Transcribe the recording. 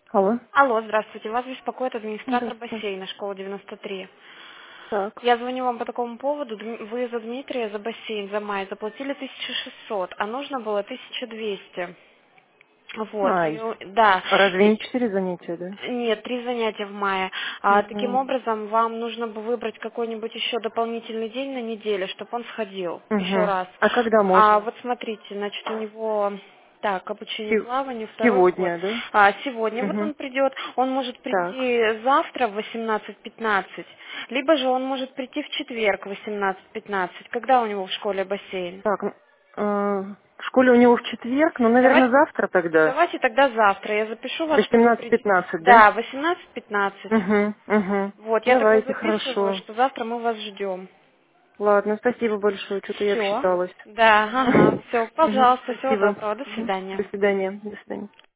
Алло. Алло, здравствуйте. Вас беспокоит администратор Здравствуйте. бассейна школы 93. Так. Я звоню вам по такому поводу. Вы за Дмитрия, за бассейн, за май заплатили 1600, а нужно было 1200. Вот, Ай. да. А разве не 4 занятия, да? Нет, 3 занятия в мае. Таким Угу. образом, вам нужно бы выбрать какой-нибудь еще дополнительный день на неделю, чтобы он сходил еще Угу. раз. А когда можно? Вот смотрите, значит, у него так, обучение Се- плаванию, второй год. Сегодня, да? Сегодня вот Угу. он придет, он может Так. прийти завтра в 18:15, либо же он может прийти в четверг в 18:15. Когда у него в школе бассейн? Так. В школе у него в четверг, ну, наверное, Давайте, завтра тогда. давайте тогда завтра. Я запишу вас, что вы придете. 18:15, да? Да, 18:15. Угу. Угу. Вот, я тогда Давайте, записываю, хорошо. что завтра мы вас ждем. Ладно, спасибо большое, что-то я Все. обсчиталась. Да, ага. Все, Мгм. пожалуйста, всего Спасибо. доброго. До Мгм. свидания. До свидания. До свидания.